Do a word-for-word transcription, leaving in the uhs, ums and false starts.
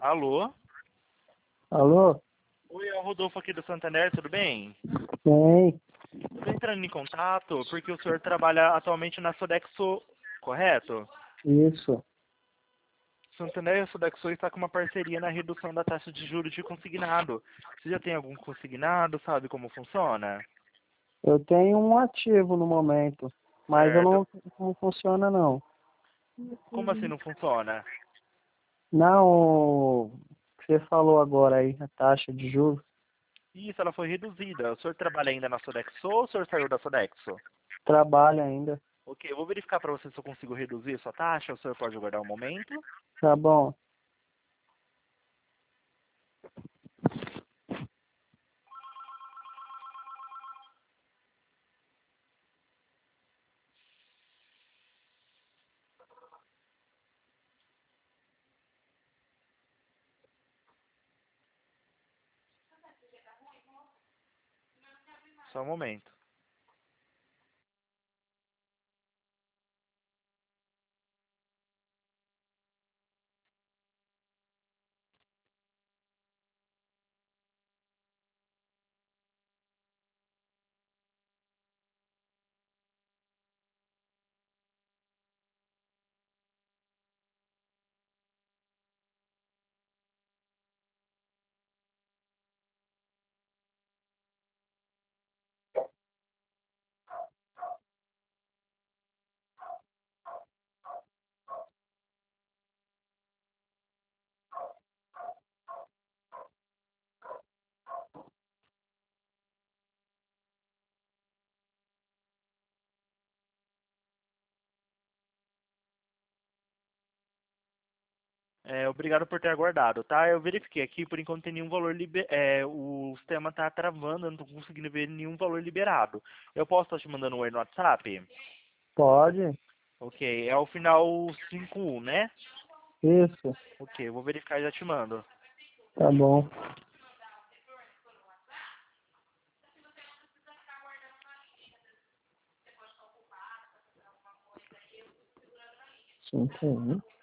Alô? Alô? Oi, é o Rodolfo aqui do Santander, tudo bem? Tem. Estou entrando em contato porque o senhor trabalha atualmente na Sodexo, correto? Isso. Santander e a Sodexo está com uma parceria na redução da taxa de juros de consignado. Você já tem algum consignado, sabe como funciona? Eu tenho um ativo no momento, mas eu Certo. não, não funciona não. Como assim não funciona? Não, o que você falou agora aí, a taxa de juros, Isso, ela foi reduzida. O senhor trabalha ainda na Sodexo ou o senhor saiu da Sodexo? trabalha ainda. Ok, eu vou verificar para você se eu consigo reduzir a sua taxa. O senhor pode aguardar um momento? Tá bom. Só um momento. É, obrigado por ter aguardado, tá? Eu verifiquei aqui, por enquanto tem nenhum valor liber... é, o sistema tá travando, eu não tô conseguindo ver nenhum valor liberado. Eu posso estar te mandando um oi no WhatsApp? Pode? Ok, é o final cinco um, né? Isso. Ok, eu vou verificar e já te mando. Tá bom. Cinco, um.